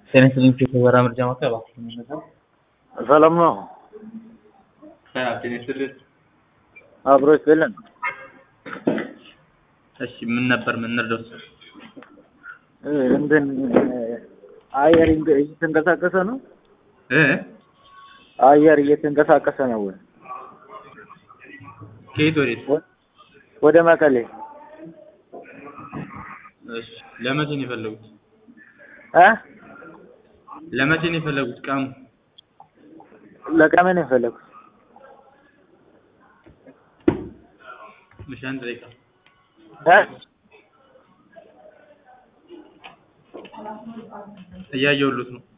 ጤና ይስጥልኝ ከበራ ምርጫ ማዕከል እባክዎን ይነግሩን። ሰላም ነው። ሰላም ጤና ይስጥልኝ። አብሮ ይስጥልን። እሺ ምን ነበር የምንረዳው? እንትን አየር እየተንቀሳቀሰ ነው? አየር እየተንቀሳቀሰ ነው ወይ? ከየት ወዴት? ወደ መቀሌ። እሺ ለመቼ ነው የፈለጉት? ለመቼ ነው የፈለጉት ቀኑ? ለቀመ ነው የፈለጉት። እሺ አንድ ደቂቃ እያየሁልዎት ነው።